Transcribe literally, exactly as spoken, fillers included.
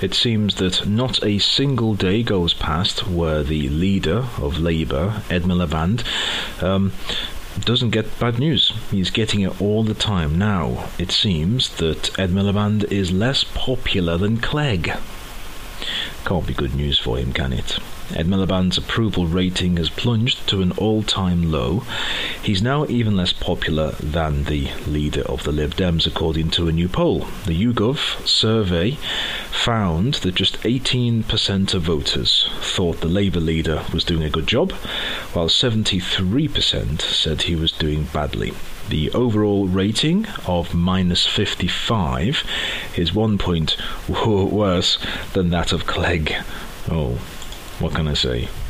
It seems that not a single day goes past where the leader of Labour, Ed Miliband, um, doesn't get bad news. He's getting it all the time. Now, it seems that Ed Miliband is less popular than Clegg. Can't be good news for him, can it? Ed Miliband's approval rating has plunged to an all-time low. He's now even less popular than the leader of the Lib Dems, according to a new poll. The YouGov survey found that just eighteen percent of voters thought the Labour leader was doing a good job, while seventy-three percent said he was doing badly. The overall rating of minus fifty-five is one point worse than that of Clegg. Oh, what can I say?